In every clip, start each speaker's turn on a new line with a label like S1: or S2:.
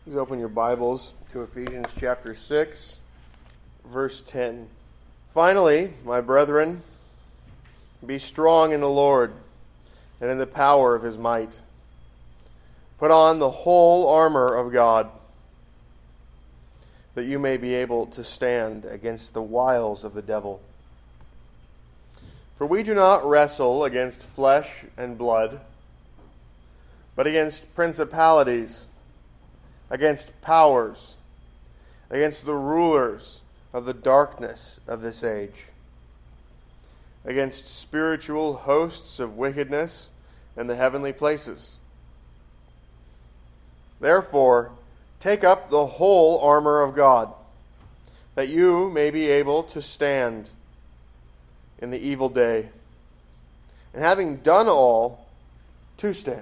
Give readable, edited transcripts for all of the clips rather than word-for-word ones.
S1: Please open your Bibles to Ephesians chapter 6, verse 10. Finally, my brethren, be strong in the Lord and in the power of his might. Put on the whole armor of God, that you may be able to stand against the wiles of the devil. For we do not wrestle against flesh and blood, but against principalities, against powers, against the rulers of the darkness of this age, against spiritual hosts of wickedness in the heavenly places. Therefore, take up the whole armor of God, that you may be able to stand in the evil day, and having done all, to stand.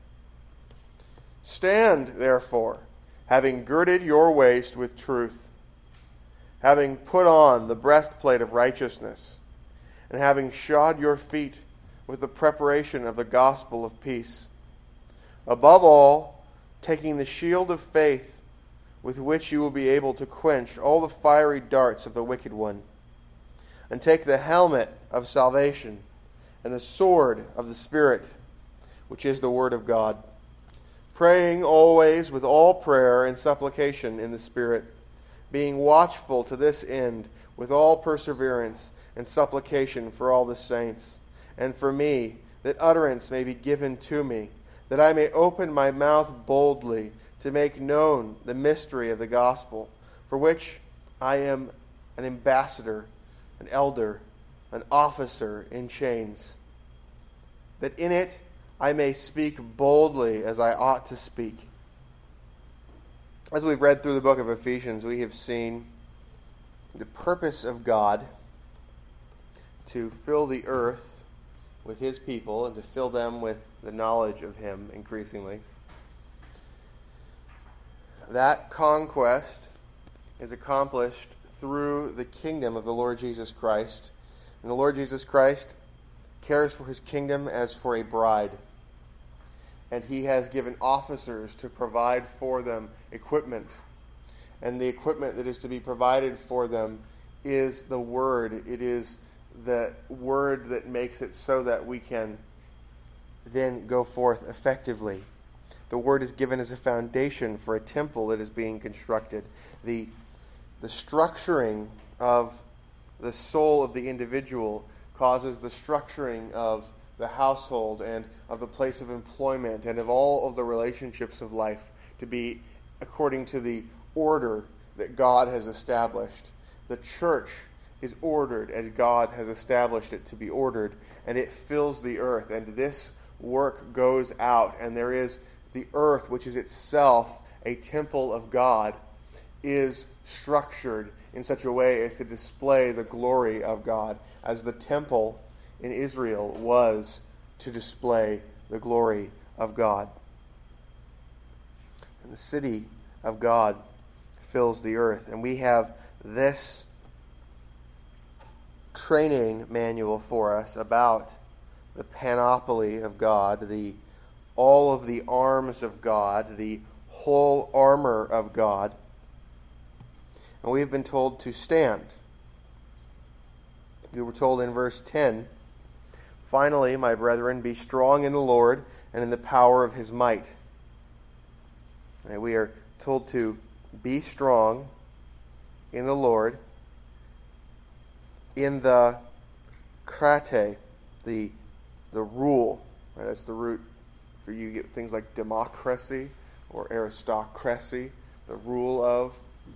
S1: Stand, therefore, having girded your waist with truth, having put on the breastplate of righteousness, and having shod your feet with the preparation of the gospel of peace. Above all, taking the shield of faith, with which you will be able to quench all the fiery darts of the wicked one, and take the helmet of salvation and the sword of the Spirit, which is the word of God, praying always with all prayer and supplication in the Spirit, being watchful to this end with all perseverance and supplication for all the saints, and for me, that utterance may be given to me, that I may open my mouth boldly to make known the mystery of the gospel, for which I am an ambassador, an elder, an officer in chains, that in it I may speak boldly as I ought to speak. As we've read through the book of Ephesians, we have seen the purpose of God to fill the earth with his people and to fill them with the knowledge of him increasingly. That conquest is accomplished through the kingdom of the Lord Jesus Christ. And the Lord Jesus Christ cares for his kingdom as for a bride. And he has given officers to provide for them equipment. And the equipment that is to be provided for them is the Word. It is the Word that makes it so that we can then go forth effectively. The Word is given as a foundation for a temple that is being constructed. The structuring of the soul of the individual causes the structuring of the household and of the place of employment and of all of the relationships of life to be according to the order that God has established. The church is ordered as God has established it to be ordered, and it fills the earth, and this work goes out, and there is the earth, which is itself a temple of God, is structured in such a way as to display the glory of God, as the temple in Israel was to display the glory of God. And the city of God fills the earth. And we have this training manual for us about the panoply of God, all of the arms of God, the whole armor of God. And we have been told to stand. We were told in verse 10, finally, my brethren, be strong in the Lord and in the power of his might. And we are told to be strong in the Lord, in the krate, the rule. Right? That's the root for you to get things like democracy or aristocracy, the rule of.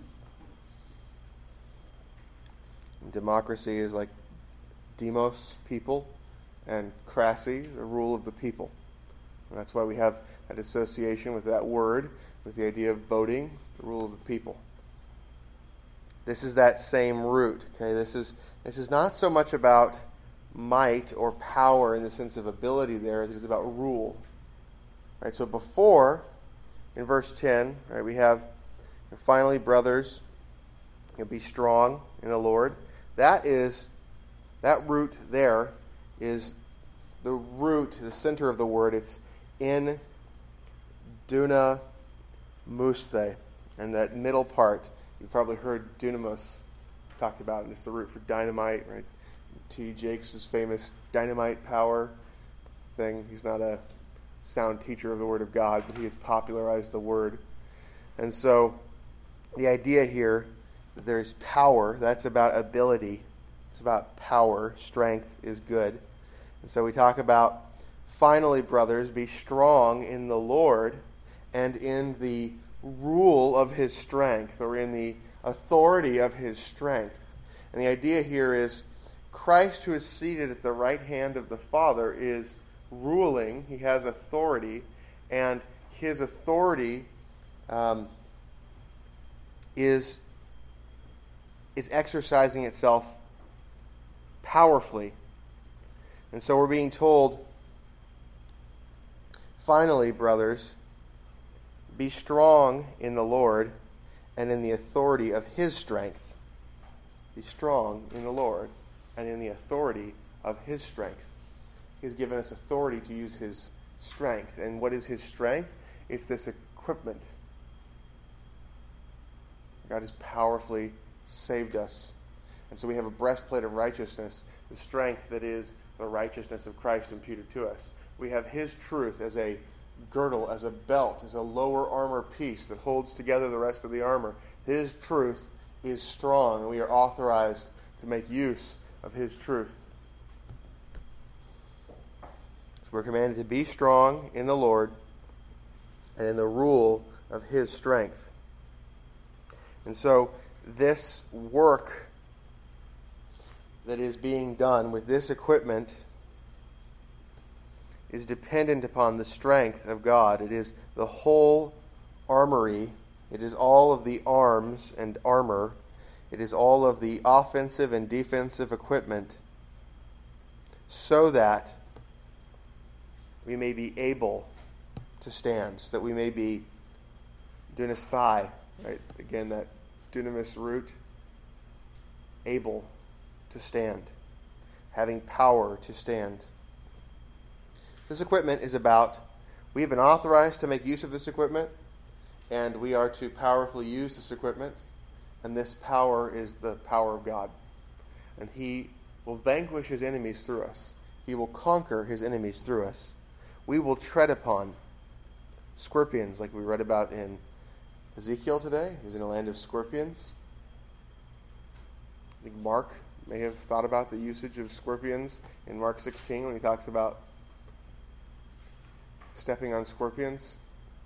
S1: And democracy is like demos, people, and krasi, the rule of the people. And that's why we have that association with that word, with the idea of voting, the rule of the people. This is that same root. Okay, this is not so much about might or power in the sense of ability there as it is about rule. Right, so before, in verse 10, right, we have, finally, brothers, be strong in the Lord. That root there is the root, the center of the word. It's in mousthe. And that middle part, you've probably heard Dunamos talked about, and it's the root for dynamite, right? T. Jakes' famous dynamite power thing. He's not a sound teacher of the Word of God, but he has popularized the Word. And so the idea here, that there's power, that's about ability. It's about power. Strength is good. And so we talk about, finally, brothers, be strong in the Lord and in the rule of his strength, or in the authority of his strength. And the idea here is Christ, who is seated at the right hand of the Father, is ruling. He has authority, and his authority is exercising itself powerfully. And so we're being told, finally, brothers, be strong in the Lord and in the authority of his strength. Be strong in the Lord and in the authority of his strength. He has given us authority to use his strength. And what is his strength? It's this equipment. God has powerfully saved us. And so we have a breastplate of righteousness, the strength that is the righteousness of Christ imputed to us. We have his truth as a girdle, as a belt, as a lower armor piece that holds together the rest of the armor. His truth is strong, and we are authorized to make use of his truth. So we're commanded to be strong in the Lord and in the rule of his strength. And so this work that is being done with this equipment is dependent upon the strength of God. It is the whole armory. It is all of the arms and armor. It is all of the offensive and defensive equipment, so that we may be able to stand, so that we may be dunasthai, right? Again, that dunamis root, able to stand, having power to stand. This equipment is about, we have been authorized to make use of this equipment, and we are to powerfully use this equipment, and this power is the power of God. And he will vanquish his enemies through us. He will conquer his enemies through us. We will tread upon scorpions, like we read about in Ezekiel today. He was in a land of scorpions. I think Mark may have thought about the usage of scorpions in Mark 16 when he talks about stepping on scorpions.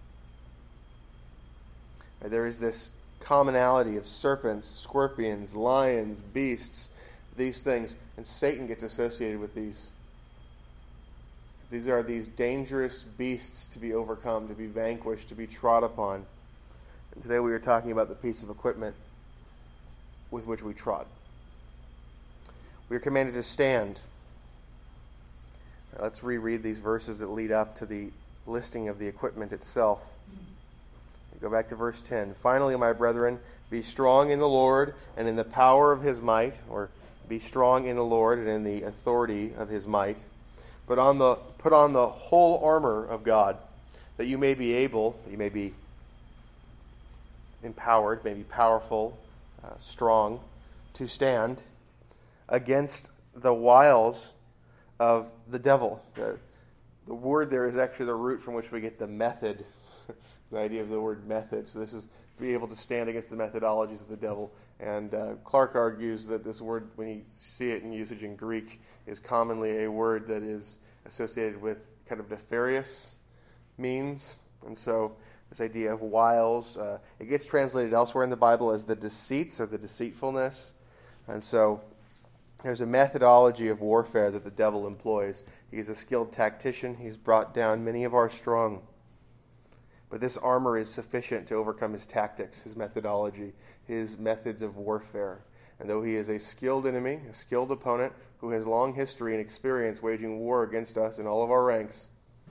S1: There is this commonality of serpents, scorpions, lions, beasts, these things, and Satan gets associated with these. These are these dangerous beasts to be overcome, to be vanquished, to be trod upon. And today we are talking about the piece of equipment with which we trod. We are commanded to stand. Let's reread these verses that lead up to the listing of the equipment itself. We go back to verse 10. Finally, my brethren, be strong in the Lord and in the power of his might, or be strong in the Lord and in the authority of his might. Put on the whole armor of God, that you may be able, that you may be empowered, may be powerful, strong, to stand against the wiles of the devil. The word there is actually the root from which we get the method, the idea of the word method. So this is be able to stand against the methodologies of the devil. And Clark argues that this word, when you see it in usage in Greek, is commonly a word that is associated with kind of nefarious means. And so this idea of wiles, it gets translated elsewhere in the Bible as the deceits or the deceitfulness. And so there's a methodology of warfare that the devil employs. He's a skilled tactician. He's brought down many of our strong. But this armor is sufficient to overcome his tactics, his methodology, his methods of warfare. And though he is a skilled enemy, a skilled opponent who has long history and experience waging war against us in all of our ranks,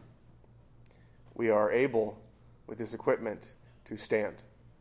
S1: we are able, with this equipment, to stand.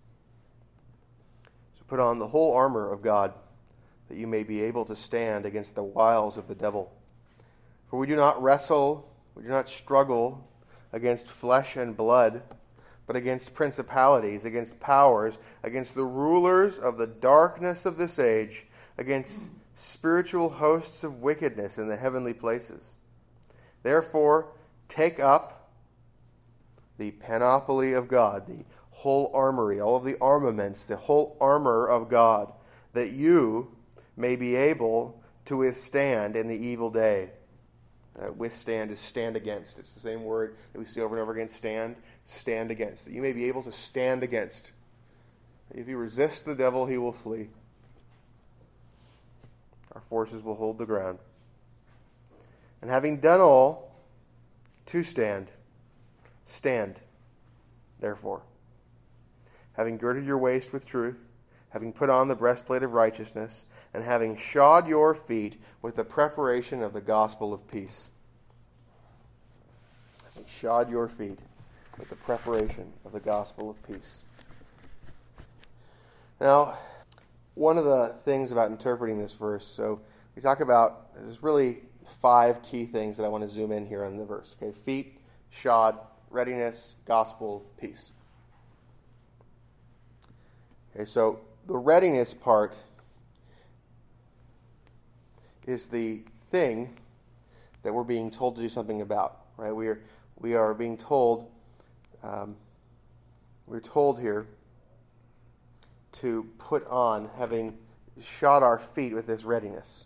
S1: So put on the whole armor of God, that you may be able to stand against the wiles of the devil. For we do not wrestle, we do not struggle against flesh and blood, but against principalities, against powers, against the rulers of the darkness of this age, against spiritual hosts of wickedness in the heavenly places. Therefore, take up the panoply of God, the whole armory, all of the armaments, the whole armor of God, that you may be able to withstand in the evil day. Withstand is stand against. It's the same word that we see over and over again. Stand against. That you may be able to stand against. If you resist the devil, he will flee. Our forces will hold the ground. And having done all to stand, stand, therefore. Having girded your waist with truth, having put on the breastplate of righteousness, and having shod your feet with the preparation of the gospel of peace. Having shod your feet with the preparation of the gospel of peace. Now, one of the things about interpreting this verse, so we talk about, there's really 5 key things that I want to zoom in here on the verse. Okay, feet, shod, readiness, gospel, peace. Okay, so the readiness part is the thing that we're being told to do something about, right? We are being told, we're told here to put on, having shod our feet with this readiness.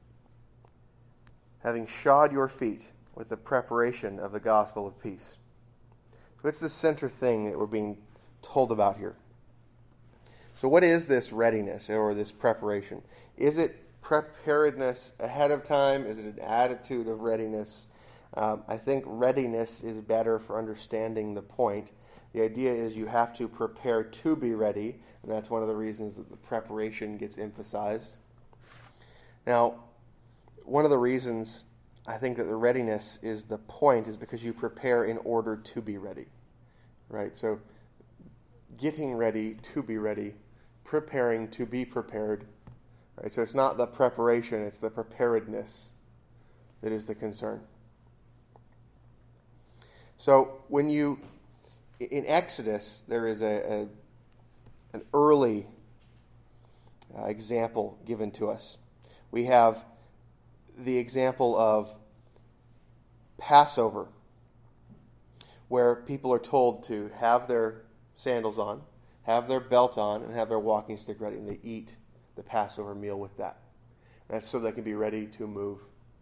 S1: Having shod your feet with the preparation of the gospel of peace. So it's the center thing that we're being told about here. So what is this readiness or this preparation? Is it preparedness ahead of time? Is it an attitude of readiness? I think readiness is better for understanding the point. The idea is you have to prepare to be ready, and that's one of the reasons that the preparation gets emphasized. Now, one of the reasons I think that the readiness is the point is because you prepare in order to be ready, right? So getting ready to be ready, preparing to be prepared, right? So it's not the preparation, it's the preparedness that is the concern. So when you, in Exodus, there is an early example given to us. We have the example of Passover, where people are told to have their sandals on, have their belt on, and have their walking stick ready, and they eat the Passover meal with that. And that's so they can be ready to move.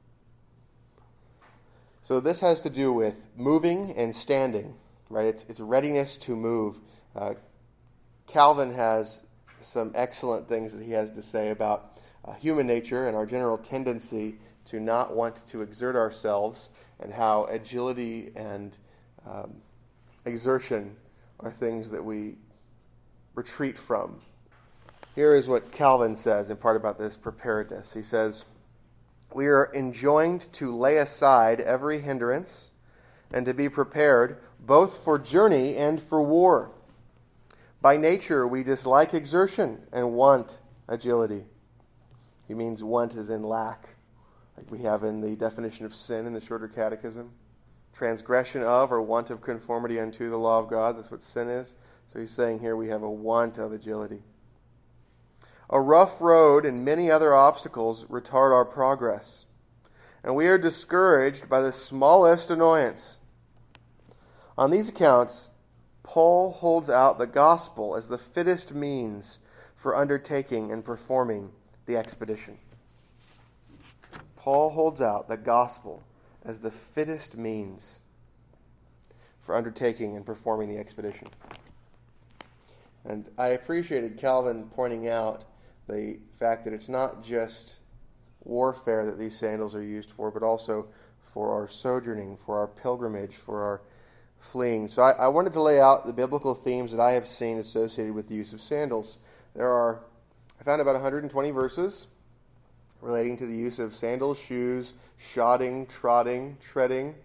S1: So this has to do with moving and standing, right? It's readiness to move. Calvin has some excellent things that he has to say about human nature and our general tendency to not want to exert ourselves, and how agility and exertion are things that we retreat from. Here is what Calvin says in part about this preparedness. He says, "We are enjoined to lay aside every hindrance and to be prepared both for journey and for war. By nature, we dislike exertion and want agility." He means want as in lack, like we have in the definition of sin in the Shorter Catechism. Transgression of or want of conformity unto the law of God. That's what sin is. So he's saying here we have a want of agility. A rough road and many other obstacles retard our progress, and we are discouraged by the smallest annoyance. On these accounts, Paul holds out the gospel as the fittest means for undertaking and performing the expedition. Paul holds out the gospel as the fittest means for undertaking and performing the expedition. And I appreciated Calvin pointing out the fact that it's not just warfare that these sandals are used for, but also for our sojourning, for our pilgrimage, for our fleeing. So I wanted to lay out the biblical themes that I have seen associated with the use of sandals. I found about 120 verses relating to the use of sandals, shoes, shodding, trotting, treading.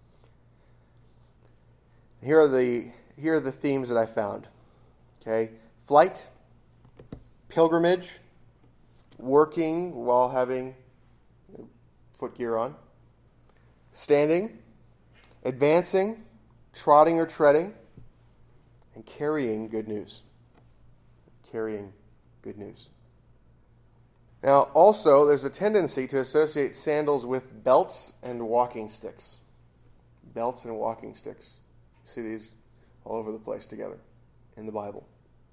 S1: Here are the themes that I found. Okay, flight, pilgrimage, working while having footgear on, standing, advancing, trotting or treading, and carrying good news. Carrying good news. Now, also, there's a tendency to associate sandals with belts and walking sticks. Belts and walking sticks. You see these all over the place together in the Bible.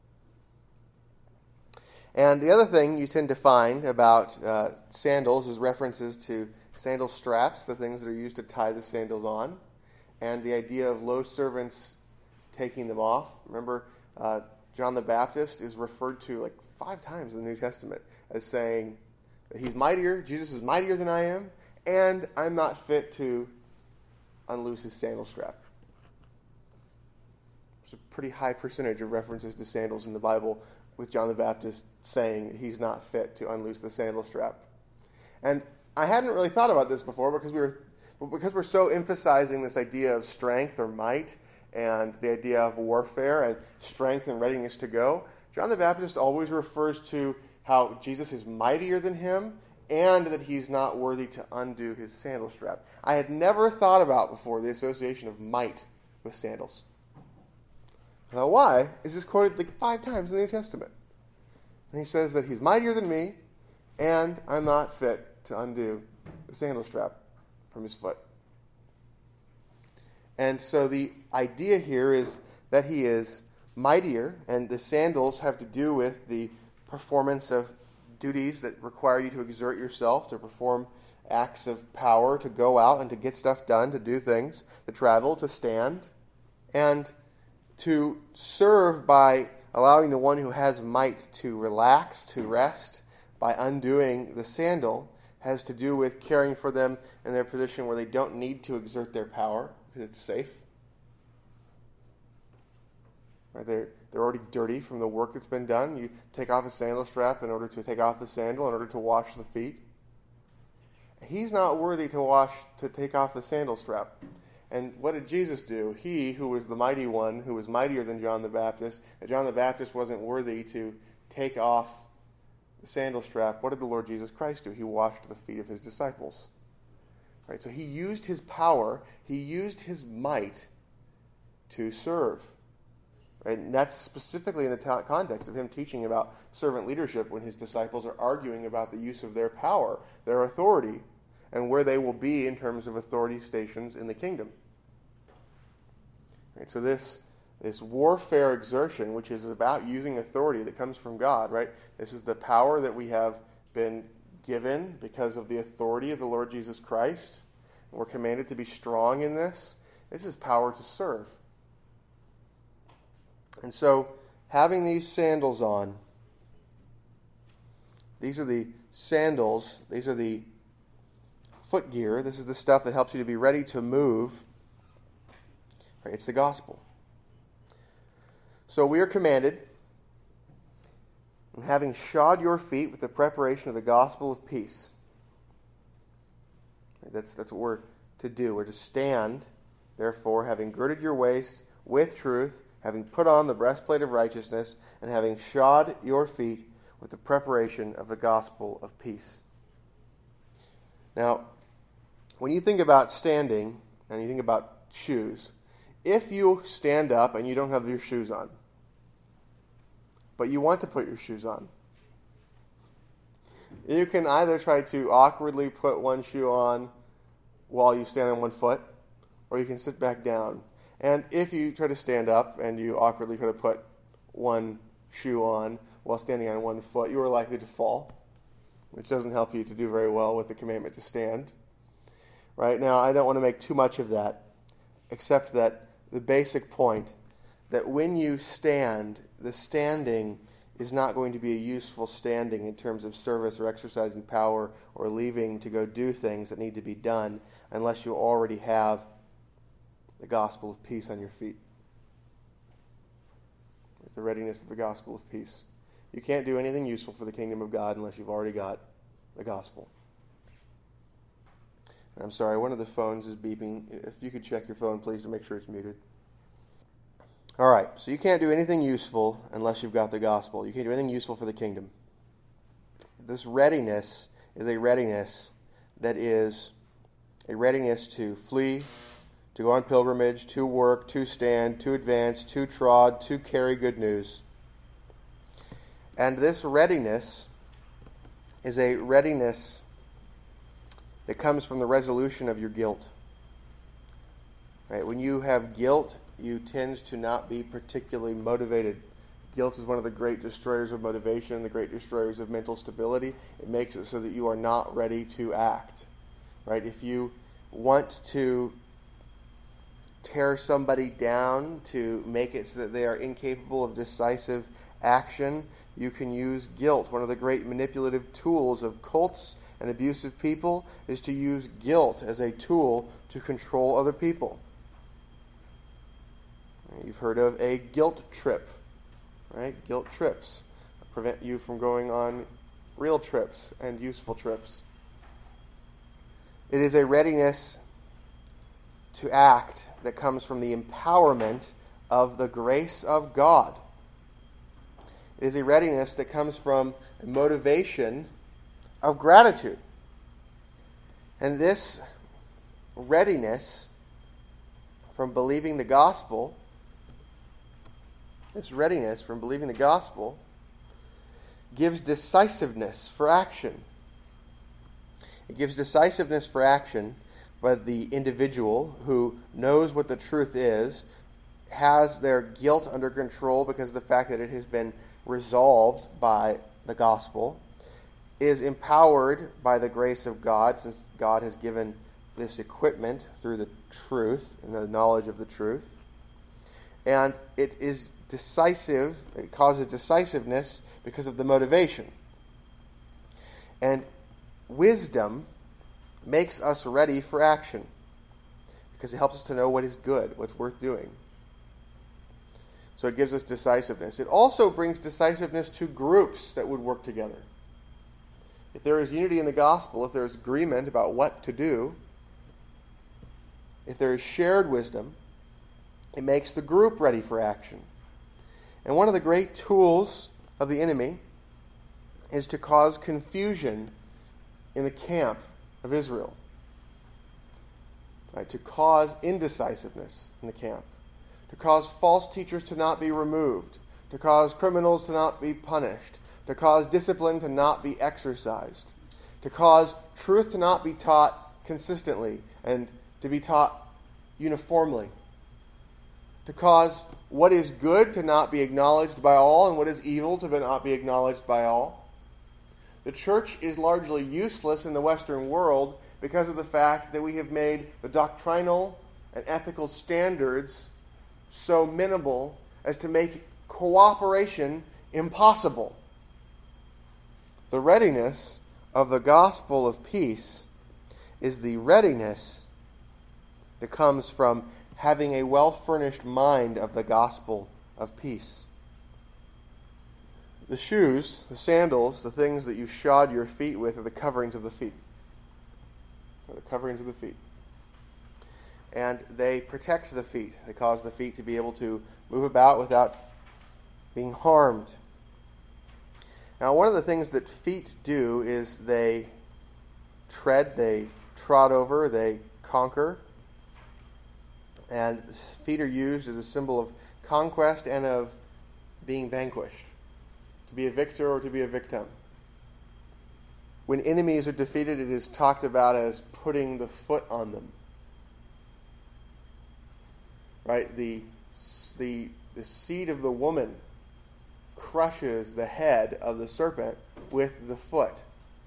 S1: And the other thing you tend to find about sandals is references to sandal straps, the things that are used to tie the sandals on, and the idea of low servants taking them off. Remember, John the Baptist is referred to like 5 times in the New Testament as saying that he's mightier, Jesus is mightier than I am, and I'm not fit to unloose his sandal strap. There's a pretty high percentage of references to sandals in the Bible with John the Baptist saying that he's not fit to unloose the sandal strap. And I hadn't really thought about this before because we're so emphasizing this idea of strength or might and the idea of warfare and strength and readiness to go. John the Baptist always refers to how Jesus is mightier than him and that he's not worthy to undo his sandal strap. I had never thought about before the association of might with sandals. Now, why is this quoted like 5 times in the New Testament? And he says that he's mightier than me, and I'm not fit to undo the sandal strap from his foot. And so the idea here is that he is mightier, and the sandals have to do with the performance of duties that require you to exert yourself, to perform acts of power, to go out and to get stuff done, to do things, to travel, to stand, and to serve by allowing the one who has might to relax, to rest, by undoing the sandal, has to do with caring for them in their position where they don't need to exert their power because it's safe. Right? They're already dirty from the work that's been done. You take off a sandal strap in order to take off the sandal, in order to wash the feet. He's not worthy to take off the sandal strap. And what did Jesus do? He, who was the mighty one, who was mightier than John the Baptist, that John the Baptist wasn't worthy to take off the sandal strap. What did the Lord Jesus Christ do? He washed the feet of his disciples. Right? So he used his power, he used his might to serve. Right? And that's specifically in the context of him teaching about servant leadership when his disciples are arguing about the use of their power, their authority, and where they will be in terms of authority stations in the kingdom. Right, so this warfare exertion, which is about using authority that comes from God, right? This is the power that we have been given because of the authority of the Lord Jesus Christ. And we're commanded to be strong in this. This is power to serve. And so, having these sandals on, these are the sandals, these are the foot gear. This is the stuff that helps you to be ready to move. Right? It's the gospel. So we are commanded, having shod your feet with the preparation of the gospel of peace. Right? That's what we're to do. We're to stand, therefore, having girded your waist with truth, having put on the breastplate of righteousness, and having shod your feet with the preparation of the gospel of peace. Now, when you think about standing, and you think about shoes, if you stand up and you don't have your shoes on, but you want to put your shoes on, you can either try to awkwardly put one shoe on while you stand on one foot, or you can sit back down. And if you try to stand up and you awkwardly try to put one shoe on while standing on one foot, you are likely to fall, which doesn't help you to do very well with the commandment to stand. Right now, I don't want to make too much of that, except that the basic point that when you stand, the standing is not going to be a useful standing in terms of service or exercising power or leaving to go do things that need to be done unless you already have the gospel of peace on your feet. The readiness of the gospel of peace. You can't do anything useful for the kingdom of God unless you've already got the gospel. I'm sorry, one of the phones is beeping. If you could check your phone, please, to make sure it's muted. All right, so you can't do anything useful unless you've got the gospel. You can't do anything useful for the kingdom. This readiness is a readiness that is a readiness to flee, to go on pilgrimage, to work, to stand, to advance, to trod, to carry good news. And this readiness is a readiness that comes from the resolution of your guilt. Right? When you have guilt, you tend to not be particularly motivated. Guilt is one of the great destroyers of motivation, the great destroyers of mental stability. It makes it so that you are not ready to act. Right? If you want to tear somebody down, to make it so that they are incapable of decisive action, you can use guilt. One of the great manipulative tools of cults and abusive people is to use guilt as a tool to control other people. You've heard of a guilt trip, right? Guilt trips prevent you from going on real trips and useful trips. It is a readiness to act that comes from the empowerment of the grace of God. It is a readiness that comes from a motivation of gratitude. And this readiness from believing the gospel, gives decisiveness for action. It gives decisiveness for action by the individual who knows what the truth is, has their guilt under control because of the fact that it has been resolved by the gospel, is empowered by the grace of God, since God has given this equipment through the truth and the knowledge of the truth. And it is decisive, it causes decisiveness because of the motivation. And wisdom makes us ready for action because it helps us to know what is good, what's worth doing. So it gives us decisiveness. It also brings decisiveness to groups that would work together. If there is unity in the gospel, if there is agreement about what to do, if there is shared wisdom, it makes the group ready for action. And one of the great tools of the enemy is to cause confusion in the camp of Israel. Right? To cause indecisiveness in the camp. To cause false teachers to not be removed. To cause criminals to not be punished. To cause discipline to not be exercised. To cause truth to not be taught consistently and to be taught uniformly. To cause what is good to not be acknowledged by all and what is evil to not be acknowledged by all. The church is largely useless in the Western world because of the fact that we have made the doctrinal and ethical standards so minimal as to make cooperation impossible. The readiness of the gospel of peace is the readiness that comes from having a well-furnished mind of the gospel of peace. The shoes, the sandals, the things that you shod your feet with are the coverings of the feet. They're the coverings of the feet. And they protect the feet. They cause the feet to be able to move about without being harmed. Now, one of the things that feet do is they tread, they trot over, they conquer. And feet are used as a symbol of conquest and of being vanquished. To be a victor or to be a victim. When enemies are defeated, it is talked about as putting the foot on them. Right? The seed of the woman crushes the head of the serpent with the foot.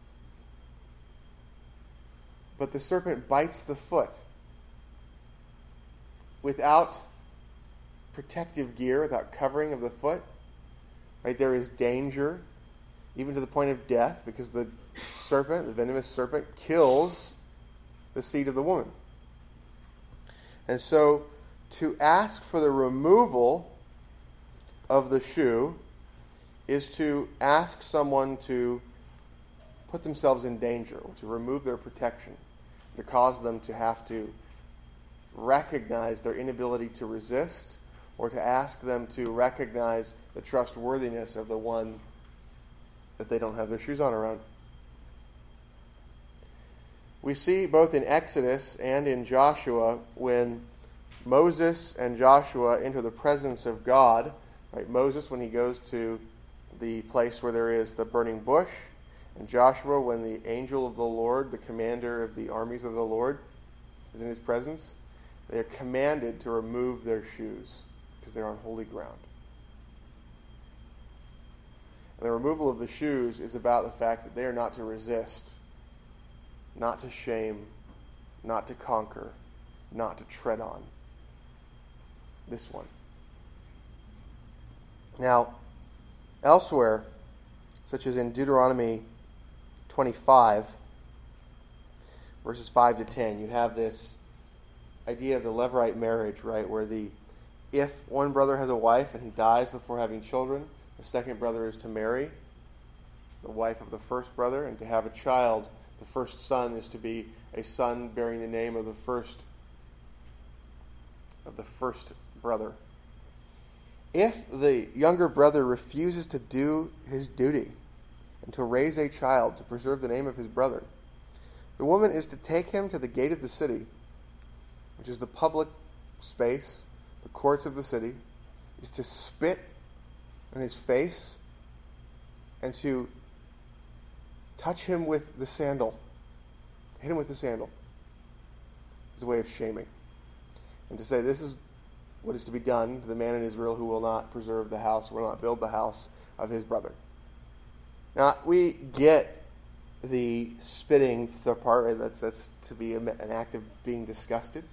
S1: But the serpent bites the foot. Without protective gear, without covering of the foot, right, there is danger, even to the point of death, because the serpent, the venomous serpent, kills the seed of the woman. And so, to ask for the removal of the shoe is to ask someone to put themselves in danger, or to remove their protection, to cause them to have to recognize their inability to resist, or to ask them to recognize the trustworthiness of the one that they don't have their shoes on around. We see both in Exodus and in Joshua when Moses and Joshua enter the presence of God. Right? Moses, when he goes to the place where there is the burning bush, and Joshua, when the angel of the Lord, the commander of the armies of the Lord, is in his presence, they are commanded to remove their shoes because they're on holy ground. And the removal of the shoes is about the fact that they are not to resist, not to shame, not to conquer, not to tread on. This one. Now, elsewhere, such as in Deuteronomy 25, verses 5 to 10, you have this idea of the Levirate marriage, right, where if one brother has a wife and he dies before having children, the second brother is to marry the wife of the first brother, and to have a child, the first son is to be a son bearing the name of the first brother. If the younger brother refuses to do his duty and to raise a child to preserve the name of his brother, the woman is to take him to the gate of the city, which is the public space, the courts of the city, is to spit in his face and to touch him with the sandal. Hit him with the sandal. It's a way of shaming. And to say, this is what is to be done to the man in Israel who will not preserve the house, will not build the house of his brother. Now, we get the spitting part, right? That's to be an act of being disgusted.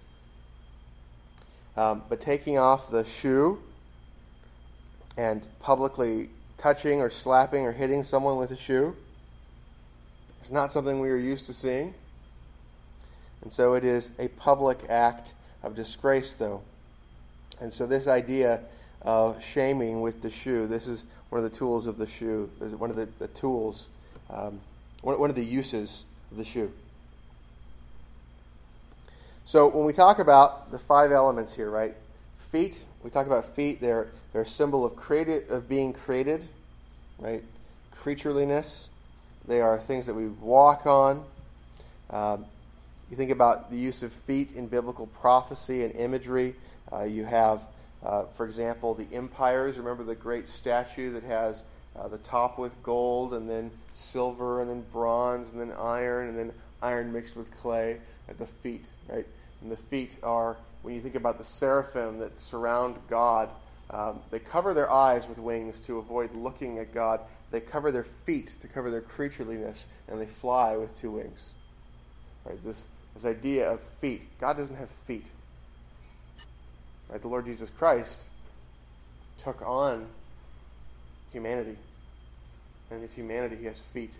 S1: But taking off the shoe and publicly touching or slapping or hitting someone with a shoe is not something we are used to seeing. And so it is a public act of disgrace, though. And so this idea of shaming with the shoe, this is one of the tools of the shoe. This is one of the tools, one of the uses of the shoe. So when we talk about the 5 elements here, right? Feet, we talk about feet. They're a symbol of being created, right? Creatureliness. They are things that we walk on. You think about the use of feet in biblical prophecy and imagery. You have, for example, the empires. Remember the great statue that has the top with gold, and then silver, and then bronze, and then iron mixed with clay at the feet, right? And the feet are, when you think about the seraphim that surround God, they cover their eyes with wings to avoid looking at God. They cover their feet to cover their creatureliness, and they fly with 2 wings. Right? This idea of feet. God doesn't have feet. Right? The Lord Jesus Christ took on humanity. And in his humanity, he has feet.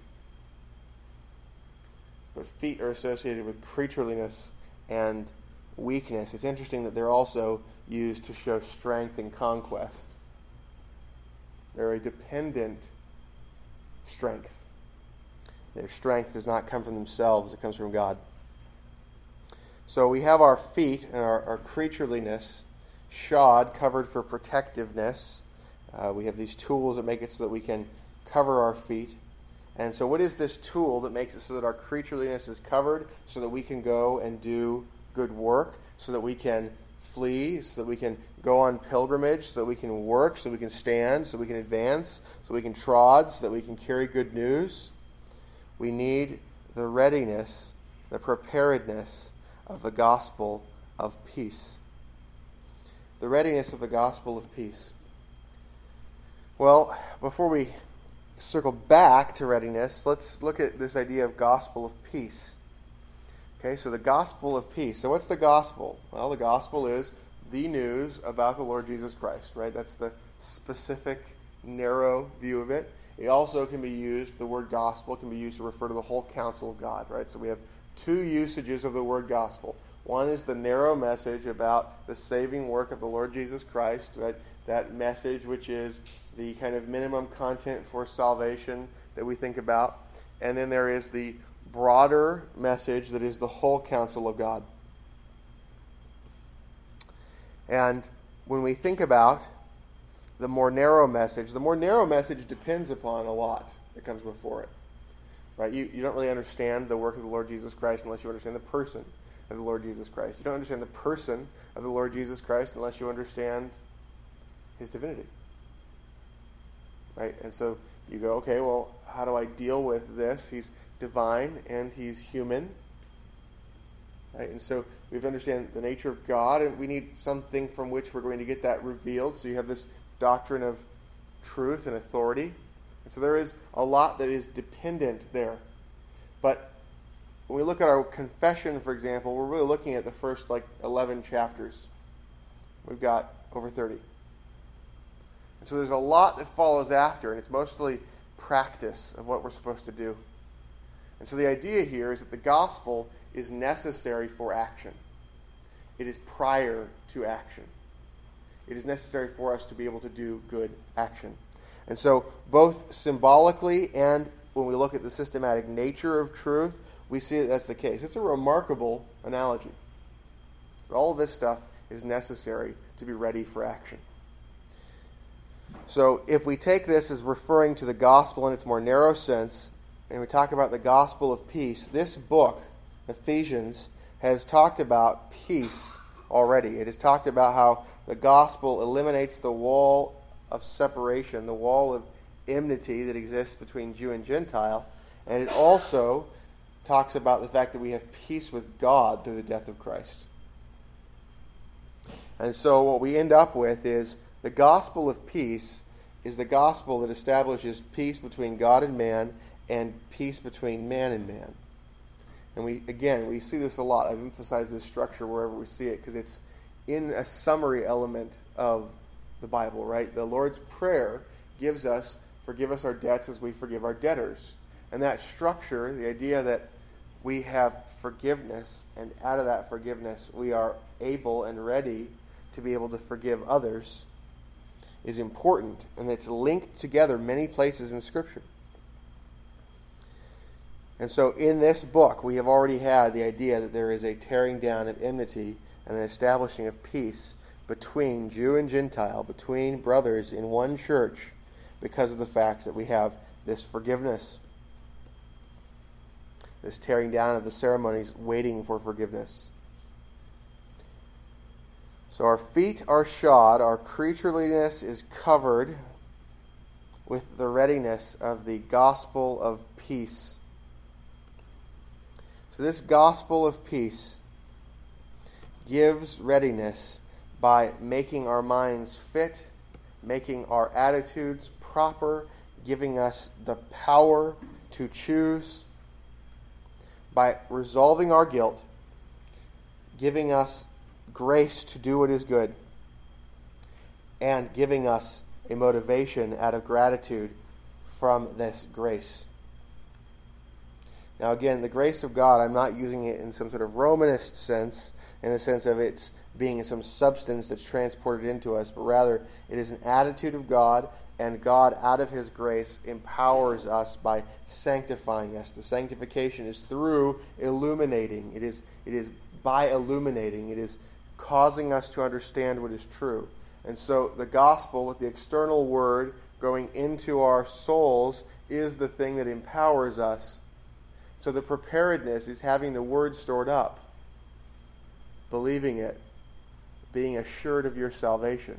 S1: But feet are associated with creatureliness and weakness. It's interesting that they're also used to show strength and conquest. They're a dependent strength. Their strength does not come from themselves, it comes from God. So we have our feet and our creatureliness, shod, covered for protectiveness. We have these tools that make it so that we can cover our feet. And so what is this tool that makes it so that our creatureliness is covered, so that we can go and do good work, so that we can flee, so that we can go on pilgrimage, so that we can work, so we can stand, so we can advance, so we can trod, so that we can carry good news? We need the readiness, the preparedness of the gospel of peace. The readiness of the gospel of peace. Well, before we circle back to readiness, let's look at this idea of gospel of peace. Okay, so the gospel of peace. So what's the gospel? Well, the gospel is the news about the Lord Jesus Christ, right? That's the specific, narrow view of it. It also can be used, the word gospel can be used to refer to the whole counsel of God, right? So we have 2 usages of the word gospel. One is the narrow message about the saving work of the Lord Jesus Christ, right? That message which is the kind of minimum content for salvation that we think about. And then there is the broader message that is the whole counsel of God. And when we think about the more narrow message depends upon a lot that comes before it. Right? You don't really understand the work of the Lord Jesus Christ unless you understand the person of the Lord Jesus Christ. You don't understand the person of the Lord Jesus Christ unless you understand his divinity. Right? And so you go, okay, well, how do I deal with this? He's divine and he's human. Right? And so we have to understand the nature of God, and we need something from which we're going to get that revealed. So you have this doctrine of truth and authority. And so there is a lot that is dependent there. But when we look at our confession, for example, we're really looking at the first 11 chapters. We've got over 30. And so there's a lot that follows after, and it's mostly practice of what we're supposed to do. And so the idea here is that the gospel is necessary for action. It is prior to action. It is necessary for us to be able to do good action. And so both symbolically and when we look at the systematic nature of truth, we see that that's the case. It's a remarkable analogy. But all of this stuff is necessary to be ready for action. So if we take this as referring to the gospel in its more narrow sense, and we talk about the gospel of peace, this book, Ephesians, has talked about peace already. It has talked about how the gospel eliminates the wall of separation, the wall of enmity that exists between Jew and Gentile, and it also talks about the fact that we have peace with God through the death of Christ. And so what we end up with is the gospel of peace is the gospel that establishes peace between God and man and peace between man and man. And we see this a lot. I've emphasized this structure wherever we see it because it's in a summary element of the Bible, right? The Lord's Prayer gives us, forgive us our debts as we forgive our debtors. And that structure, the idea that we have forgiveness, and out of that forgiveness we are able and ready to be able to forgive others, is important. And it's linked together many places in Scripture. And so in this book, we have already had the idea that there is a tearing down of enmity and an establishing of peace between Jew and Gentile, between brothers in one church, because of the fact that we have this forgiveness, this tearing down of the ceremonies, waiting for forgiveness. So our feet are shod, our creatureliness is covered with the readiness of the gospel of peace. So this gospel of peace gives readiness by making our minds fit, making our attitudes proper, giving us the power to choose, by resolving our guilt, giving us grace to do what is good, and giving us a motivation out of gratitude from this grace. Now again, the grace of God, I'm not using it in some sort of Romanist sense, in the sense of it's being some substance that's transported into us, but rather it is an attitude of God, and God, out of His grace, empowers us by sanctifying us. The sanctification is through illuminating. It is by illuminating. It is causing us to understand what is true. And so the gospel, with the external word going into our souls, is the thing that empowers us. So the preparedness is having the word stored up, believing it, being assured of your salvation.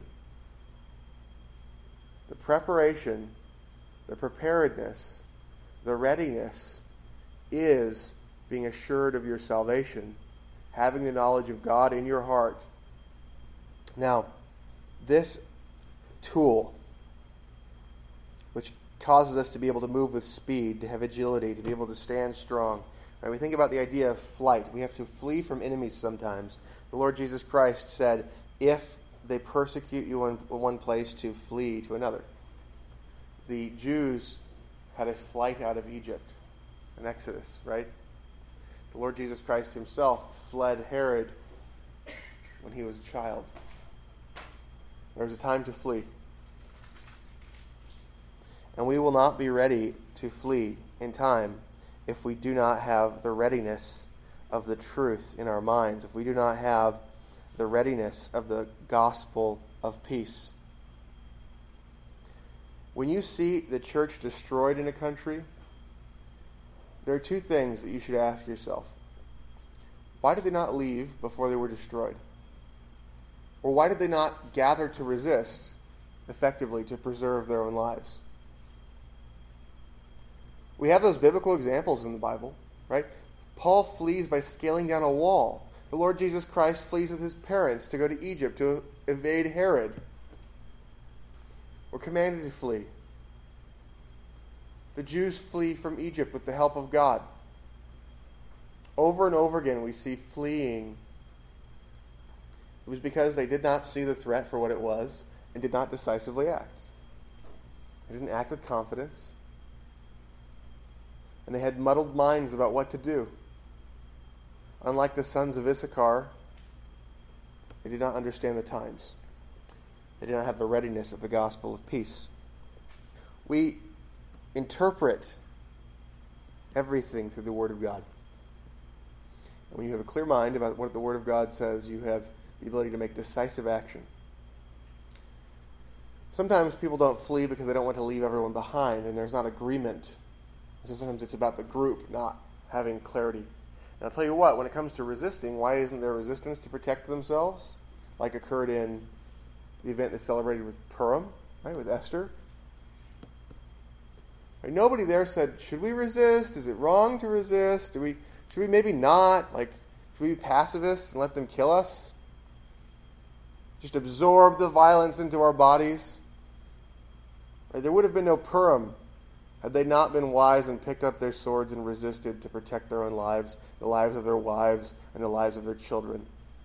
S1: The preparation, the preparedness, the readiness is being assured of your salvation, having the knowledge of God in your heart. Now, this tool, which causes us to be able to move with speed, to have agility, to be able to stand strong. Right? We think about the idea of flight. We have to flee from enemies sometimes. The Lord Jesus Christ said, if they persecute you in one place, to flee to another. The Jews had a flight out of Egypt, an exodus, right? The Lord Jesus Christ Himself fled Herod when He was a child. There was a time to flee. And we will not be ready to flee in time if we do not have the readiness of the truth in our minds, if we do not have the readiness of the gospel of peace. When you see the church destroyed in a country, there are two things that you should ask yourself. why did they not leave before they were destroyed? Or why did they not gather to resist effectively to preserve their own lives? We have those biblical examples in the Bible, right? Paul flees by scaling down a wall. The Lord Jesus Christ flees with his parents to go to Egypt to evade Herod. We're commanded to flee. The Jews flee from Egypt with the help of God. Over and over again we see fleeing. It was because they did not see the threat for what it was and did not decisively act. They didn't act with confidence. And they had muddled minds about what to do. Unlike the sons of Issachar, they did not understand the times. They did not have the readiness of the gospel of peace. We interpret everything through the Word of God. And when you have a clear mind about what the Word of God says, you have the ability to make decisive action. Sometimes people don't flee because they don't want to leave everyone behind, and there's not agreement. So sometimes it's about the group not having clarity. And I'll tell you what, when it comes to resisting, why isn't there resistance to protect themselves? Like occurred in the event that's celebrated with Purim, right, with Esther. Right, nobody there said, should we resist? Is it wrong to resist? Should we maybe not? Should we be pacifists and let them kill us? Just absorb the violence into our bodies? Right, there would have been no Purim had they not been wise and picked up their swords and resisted to protect their own lives, the lives of their wives, and the lives of their children.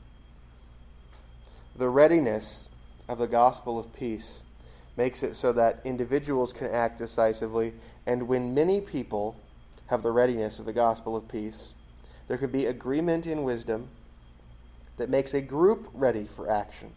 S1: The readiness of the gospel of peace makes it so that individuals can act decisively, and when many people have the readiness of the gospel of peace, there can be agreement in wisdom that makes a group ready for action.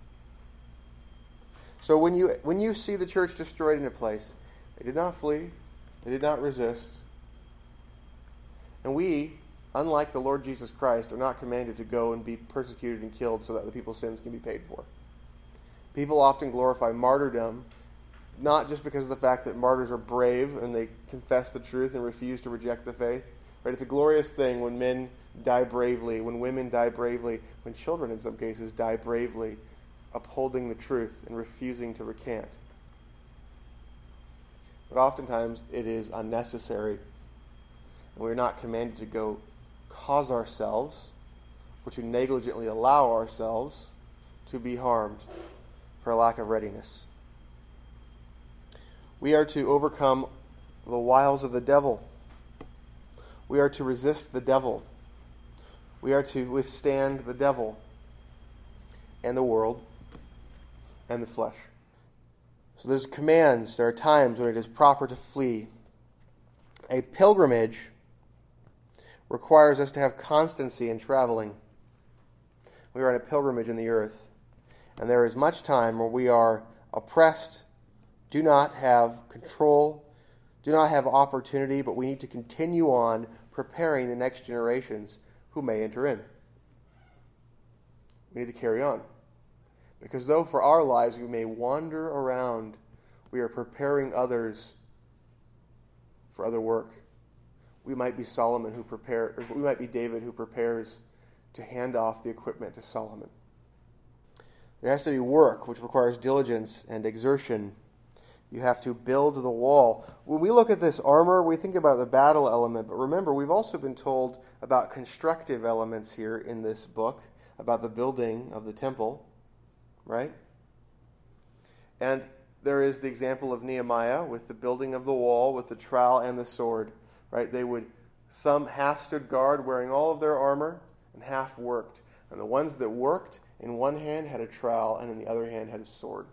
S1: So when you see the church destroyed in a place, they did not flee. They did not resist. And we, unlike the Lord Jesus Christ, are not commanded to go and be persecuted and killed so that the people's sins can be paid for. People often glorify martyrdom, not just because of the fact that martyrs are brave and they confess the truth and refuse to reject the faith. Right? It's a glorious thing when men die bravely, when women die bravely, when children in some cases die bravely, upholding the truth and refusing to recant. But oftentimes it is unnecessary. And we're not commanded to go cause ourselves or to negligently allow ourselves to be harmed for a lack of readiness. We are to overcome the wiles of the devil. We are to resist the devil. We are to withstand the devil and the world and the flesh. So there's commands. There are times when it is proper to flee. A pilgrimage requires us to have constancy in traveling. We are on a pilgrimage in the earth. And there is much time where we are oppressed, do not have control, do not have opportunity, but we need to continue on preparing the next generations who may enter in. We need to carry on. Because though for our lives we may wander around, we are preparing others for other work. We might be we might be David who prepares to hand off the equipment to Solomon. There has to be work, which requires diligence and exertion. You have to build the wall. When we look at this armor, we think about the battle element, but remember, we've also been told about constructive elements here in this book, about the building of the temple. Right? And there is the example of Nehemiah with the building of the wall with the trowel and the sword. Right? Some half stood guard wearing all of their armor and half worked. And the ones that worked in one hand had a trowel and in the other hand had a sword.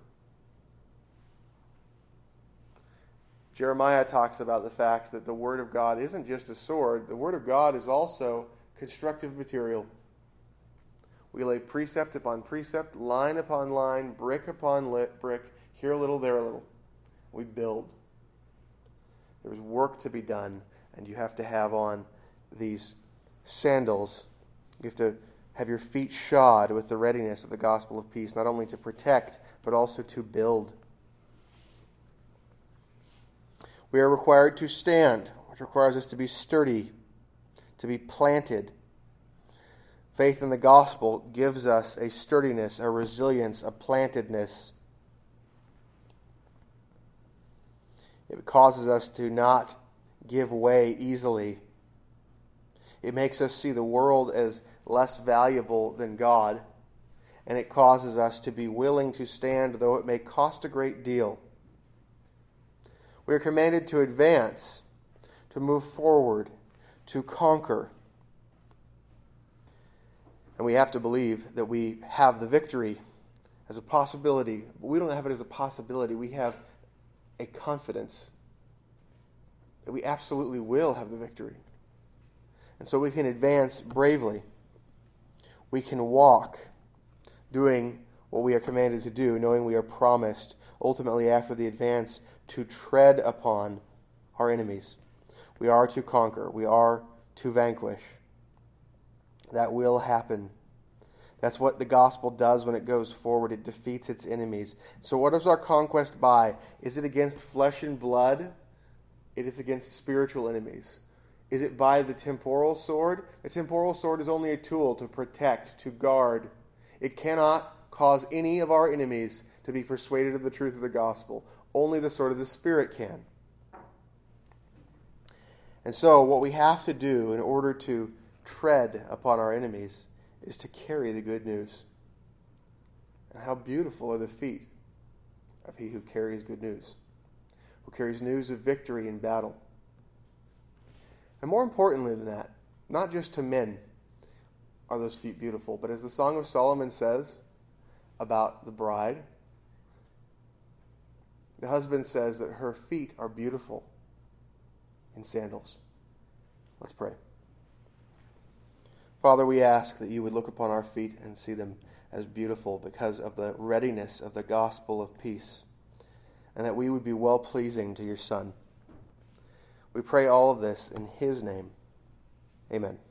S1: Jeremiah talks about the fact that the Word of God isn't just a sword. The Word of God is also constructive material. We lay precept upon precept, line upon line, brick upon brick, here a little, there a little. We build. There's work to be done, and you have to have on these sandals. You have to have your feet shod with the readiness of the gospel of peace, not only to protect, but also to build. We are required to stand, which requires us to be sturdy, to be planted. Faith in the gospel gives us a sturdiness, a resilience, a plantedness. It causes us to not give way easily. It makes us see the world as less valuable than God, and it causes us to be willing to stand, though it may cost a great deal. We are commanded to advance, to move forward, to conquer. And we have to believe that we have the victory as a possibility. But we don't have it as a possibility. We have a confidence that we absolutely will have the victory. And so we can advance bravely. We can walk doing what we are commanded to do, knowing we are promised, ultimately after the advance, to tread upon our enemies. We are to conquer. We are to vanquish. That will happen. That's what the gospel does when it goes forward. It defeats its enemies. So what is our conquest by? Is it against flesh and blood? It is against spiritual enemies. Is it by the temporal sword? The temporal sword is only a tool to protect, to guard. It cannot cause any of our enemies to be persuaded of the truth of the gospel. Only the sword of the Spirit can. And so what we have to do in order to tread upon our enemies is to carry the good news. And how beautiful are the feet of he who carries good news, who carries news of victory in battle. And more importantly than that, not just to men are those feet beautiful, but as the Song of Solomon says about the bride, the husband says that her feet are beautiful in sandals. Let's pray. Father, we ask that you would look upon our feet and see them as beautiful because of the readiness of the gospel of peace, and that we would be well-pleasing to your Son. We pray all of this in his name. Amen.